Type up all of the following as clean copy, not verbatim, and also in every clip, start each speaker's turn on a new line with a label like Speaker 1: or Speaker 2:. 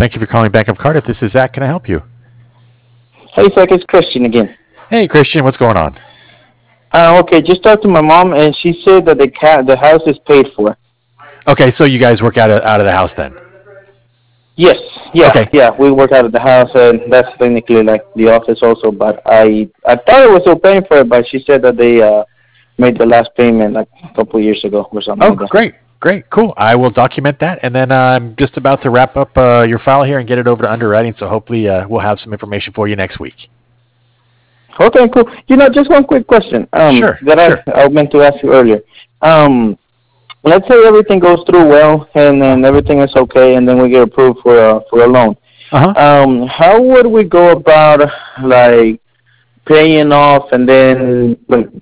Speaker 1: Thank you for calling Bank of Cardiff. This is Zach. Can I help you?
Speaker 2: Hey, Zach, it's Christian again.
Speaker 1: Hey, Christian, what's going on?
Speaker 2: Okay, just talked to my mom, and she said that the house is paid for.
Speaker 1: Okay, so you guys work out of the house then?
Speaker 2: Yes,
Speaker 1: Okay.
Speaker 2: yeah, we work out of the house, and that's technically like the office also. But I thought it was still paying for it, but she said that they made the last payment like a couple of years ago or something
Speaker 1: Oh,
Speaker 2: like that.
Speaker 1: great, cool. I will document that, and then I'm just about to wrap up your file here and get it over to underwriting. So hopefully we'll have some information for you next week.
Speaker 2: Okay, cool. Just one quick question.
Speaker 1: Sure.
Speaker 2: I meant to ask you earlier. Let's say everything goes through well, and then everything is okay, and then we get approved for a loan. How would we go about like paying off, and then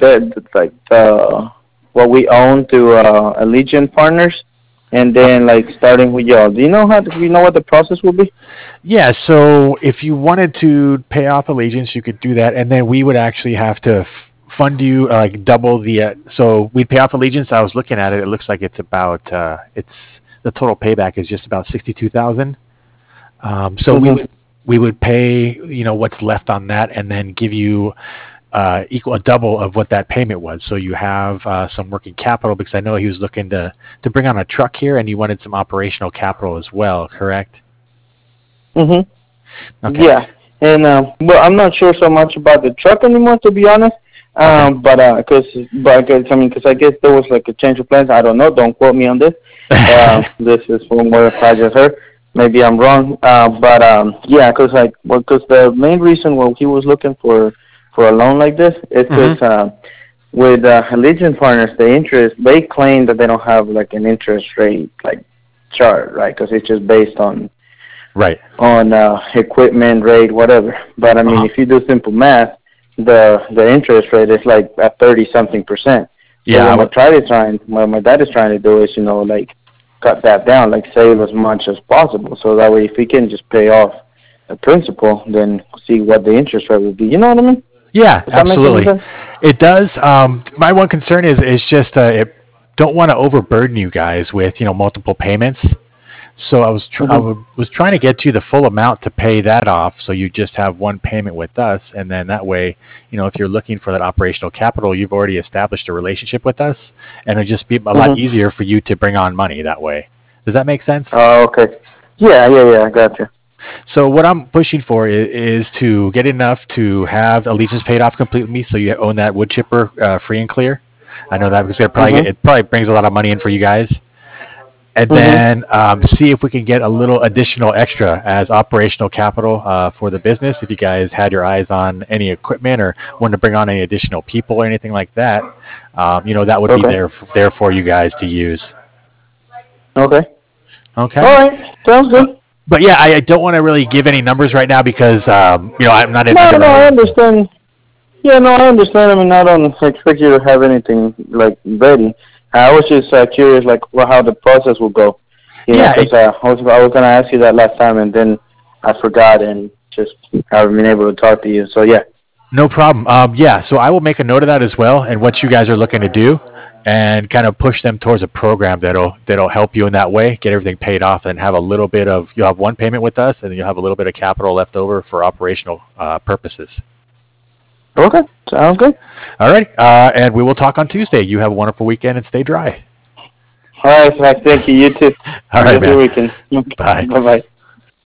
Speaker 2: what we own to Allegiant Partners, and then like starting with y'all? Do you know what the process would be?
Speaker 1: Yeah, so if you wanted to pay off Allegiance, you could do that, and then we would actually have to fund you like double the. So we'd pay off Allegiance. I was looking at it. It looks like it's about it's the total payback is just about 62,000. So we would pay what's left on that, and then give you equal a double of what that payment was. So you have some working capital, because I know he was looking to bring on a truck here, and you wanted some operational capital as well, correct?
Speaker 2: Okay.
Speaker 1: Yeah,
Speaker 2: and I'm not sure so much about the truck anymore, to be honest. Because I guess there was like a change of plans. I don't know. Don't quote me on this. This is from what I just heard. Maybe I'm wrong. Because the main reason why he was looking for a loan like this is because with Allegiant Partners, they claim that they don't have like an interest rate like chart, right? Because it's just based on equipment rate, whatever. But I mean, if you do simple math, the interest rate is like at 30-something%.
Speaker 1: Yeah.
Speaker 2: So what my dad is trying to do is cut that down, like save as much as possible. So that way, if he can just pay off the principal, then see what the interest rate would be. You know what I mean?
Speaker 1: Yeah, absolutely. It does. My one concern is just don't want to overburden you guys with multiple payments. So I was trying to get you the full amount to pay that off, so you just have one payment with us, and then that way, if you're looking for that operational capital, you've already established a relationship with us, and it'll just be a lot easier for you to bring on money that way. Does that make sense?
Speaker 2: Oh, okay. Yeah, I gotcha.
Speaker 1: So what I'm pushing for is to get enough to have Allegiance paid off completely, so you own that wood chipper free and clear. I know that because it probably brings a lot of money in for you guys. And then see if we can get a little additional extra as operational capital for the business. If you guys had your eyes on any equipment or wanted to bring on any additional people or anything like that, that would be there for you guys to use.
Speaker 2: Okay.
Speaker 1: All
Speaker 2: right. Sounds good.
Speaker 1: But yeah, I don't want to really give any numbers right now because I'm not in.
Speaker 2: No, I understand. Yeah, no, I understand. I mean, I don't expect you to have anything like ready. I was just curious, how the process will go. Because I was going to ask you that last time, and then I forgot, and just haven't been able to talk to you. So yeah.
Speaker 1: No problem. So I will make a note of that as well, and what you guys are looking to do, and kind of push them towards a program that'll help you in that way, get everything paid off, and have a little bit of. You'll have one payment with us, and then you'll have a little bit of capital left over for operational purposes.
Speaker 2: Okay, sounds good.
Speaker 1: All right, and we will talk on Tuesday. You have a wonderful weekend and stay dry.
Speaker 2: All right, thank you. You too.
Speaker 1: All right, man.
Speaker 2: Weekend.
Speaker 1: Bye.
Speaker 2: Bye-bye.